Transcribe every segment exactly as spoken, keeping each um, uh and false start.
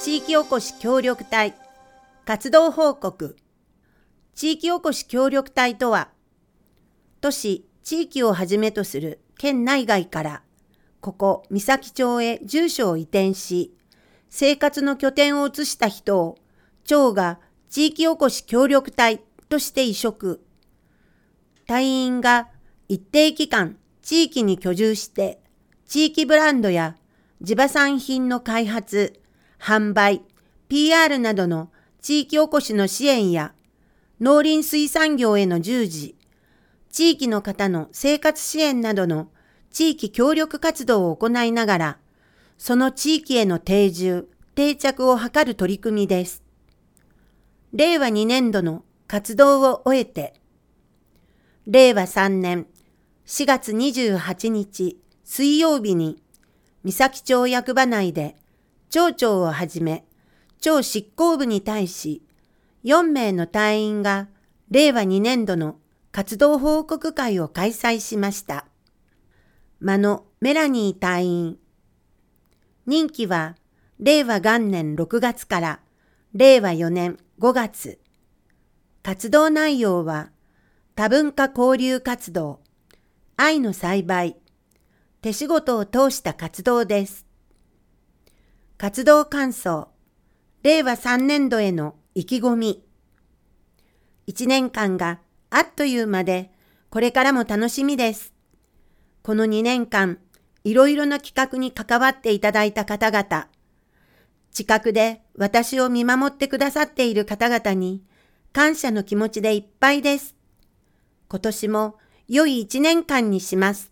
地域おこし協力隊活動報告。地域おこし協力隊とは、都市・地域をはじめとする県内外からここ三崎町へ住所を移転し、生活の拠点を移した人を町が地域おこし協力隊として委嘱。隊員が一定期間地域に居住して地域ブランドや地場産品の開発、販売、ピーアール などの地域おこしの支援や農林水産業への従事、地域の方の生活支援などの地域協力活動を行いながら、その地域への定住、定着を図る取り組みです。れいわにねんどの活動を終えて、れいわさんねんしがつにじゅうはちにち水曜日に、三崎町役場内で町長をはじめ、町執行部に対し、よんめいの隊員がれいわにねんどの活動報告会を開催しました。間野メラニー隊員。任期はれいわがんねんろくがつかられいわよねんごがつ。活動内容は多文化交流活動、藍の栽培、手仕事を通した活動です。活動感想、れいわさんねんどへの意気込み。いちねんかんがあっという間で、これからも楽しみです。このにねんかん、いろいろな企画に関わっていただいた方々、近くで私を見守ってくださっている方々に、感謝の気持ちでいっぱいです。今年も良いいちねんかんにします。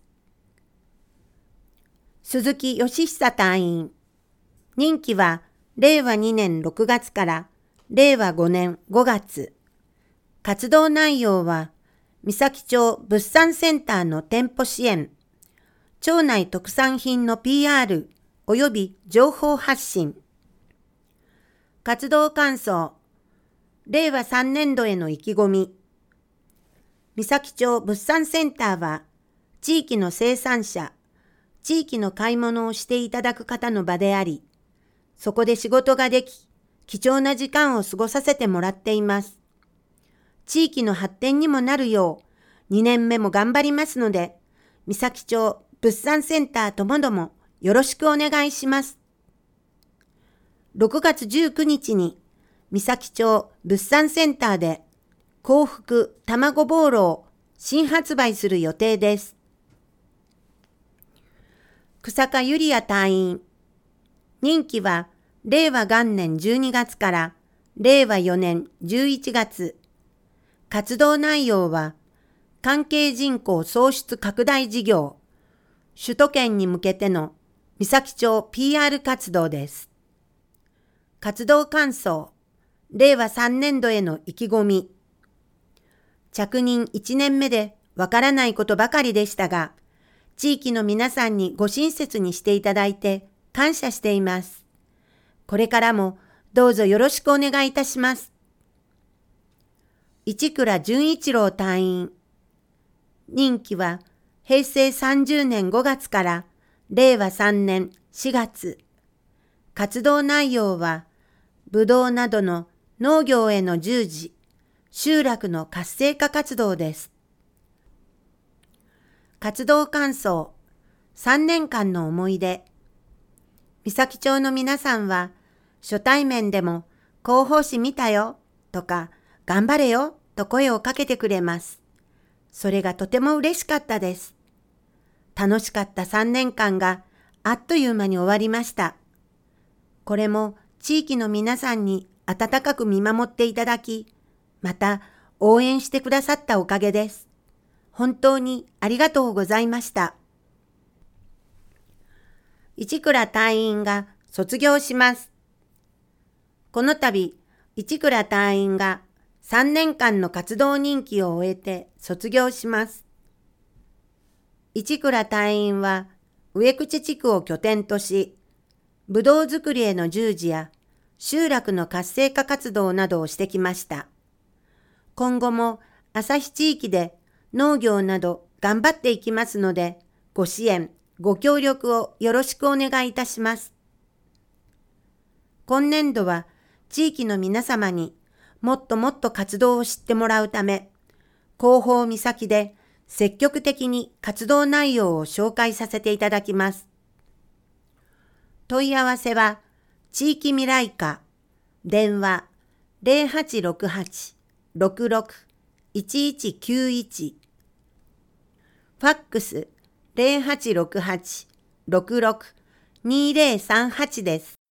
鈴木義久隊員。任期はれいわにねんろくがつかられいわごねんごがつ。活動内容は、三崎町物産センターの店舗支援、町内特産品の ピーアール および情報発信。活動感想、れいわさんねんどへの意気込み。三崎町物産センターは、地域の生産者、地域の買い物をしていただく方の場であり、そこで仕事ができ、貴重な時間を過ごさせてもらっています。地域の発展にもなるよう、にねんめも頑張りますので、三崎町物産センターともどもよろしくお願いします。ろくがつじゅうくにちに、三崎町物産センターで、幸福たまごボーロを新発売する予定です。草加ゆりや隊員。任期はれいわがんねんじゅうにがつかられいわよねんじゅういちがつ。活動内容は関係人口創出拡大事業、首都圏に向けての三崎町 ピーアール 活動です。活動感想、れいわさんねんどへの意気込み。着任いちねんめでわからないことばかりでしたが、地域の皆さんにご親切にしていただいて感謝しています。これからもどうぞよろしくお願いいたします。市倉淳一郎隊員。任期はへいせいさんじゅうねんごがつかられいわさんねんしがつ。活動内容は、ぶどうなどの農業への従事、集落の活性化活動です。活動感想、さんねんかんの思い出。三崎町の皆さんは、初対面でも広報誌見たよとか、頑張れよと声をかけてくれます。それがとても嬉しかったです。楽しかったさんねんかんがあっという間に終わりました。これも地域の皆さんに温かく見守っていただき、また応援してくださったおかげです。本当にありがとうございました。市倉隊員が卒業します。この度、市倉隊員がさんねんかんの活動任期を終えて卒業します。市倉隊員は上口地区を拠点とし、ぶどう作りへの従事や集落の活性化活動などをしてきました。今後も旭地域で農業など頑張っていきますので、ご支援、ご協力をよろしくお願いいたします。 今年度は地域の皆様にもっともっと活動を知ってもらうため、広報岬で積極的に活動内容を紹介させていただきます。問い合わせは、地域未来課、電話 ゼロはちろくはち ろくろく いちいちきゅういち、ファックス ゼロはちろくはち ろくろく にゼロさんはちです。